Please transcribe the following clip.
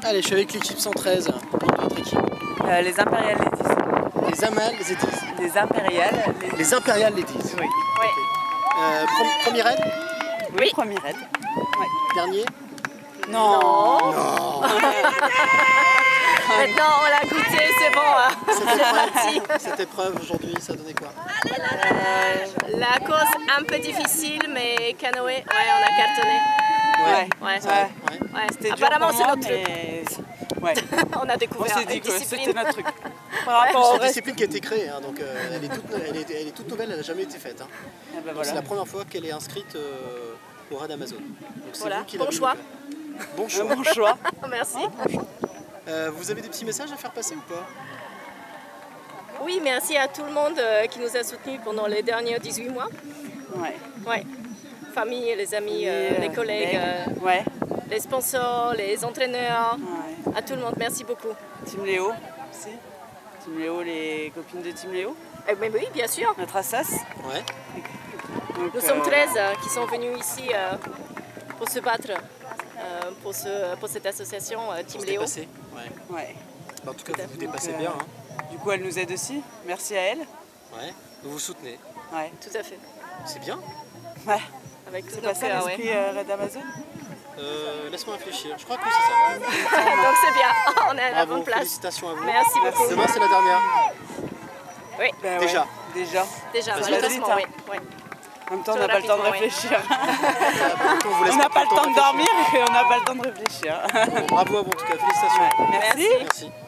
Allez, je suis avec l'équipe 113. Notre équipe. Les Impériales Ladies. Les Amal Ladies. Les Impériales Ladies. Les Impériales Ladies. Oui. Premier raid? Oui. Premier raid. Ouais. Dernier? Non. Non. Maintenant on l'a goûté, c'est bon. Cette épreuve aujourd'hui, ça donnait quoi? La course un peu difficile, mais canoë, on a cartonné. Ouais. C'était dur apparemment pour c'est moi, notre truc. Ouais. On a découvert On s'est dit une que discipline. c'était notre truc. C'est une discipline qui a été créée, hein, donc elle est toute nouvelle, elle n'a jamais été faite. Hein. Ah bah Donc, voilà. c'est la première fois qu'elle est inscrite au raid Amazon. Donc, c'est Voilà, vous qui bon l'avez choix. fait. Bon choix. Bon choix. Merci. Vous avez des petits messages à faire passer ou pas? Oui, merci à tout le monde qui nous a soutenus pendant les derniers 18 mois. Ouais. Famille, les amis, les collègues, Ouais. les sponsors, les entraîneurs, Ouais. à tout le monde, merci beaucoup. Team Léo aussi. Team Léo, les copines de Team Léo. Mais oui, bien sûr. Notre Assas. Ouais. Donc, Nous sommes 13 qui sont venus ici pour se battre pour cette association Team Se Léo. dépasser. Ouais. Ouais. Bah, en tout cas, vous vous Donc, dépassez bien. Hein. Du coup, elle nous aide aussi. Merci à elle. Ouais. Vous vous soutenez. Ouais. Tout à fait. C'est bien. Ouais. Avec C'est nos pas ça cœurs, l'esprit Raid Amazon. Laisse-moi réfléchir. Je crois que c'est ça. Donc c'est bien, on est à la Bravo, bonne place. félicitations à vous. Merci beaucoup. Demain, c'est la dernière. Oui, Ben Déjà. ouais, déjà. déjà, Vas-y, malheureusement, vas-y, oui. Ouais. En même temps, on Tout n'a pas le temps de rapidement, oui. réfléchir. On vous laisse On n'a pas le temps de réfléchir. dormir et on n'a pas le temps de réfléchir. Bon, bravo à vous en tout cas, félicitations. Merci. Merci.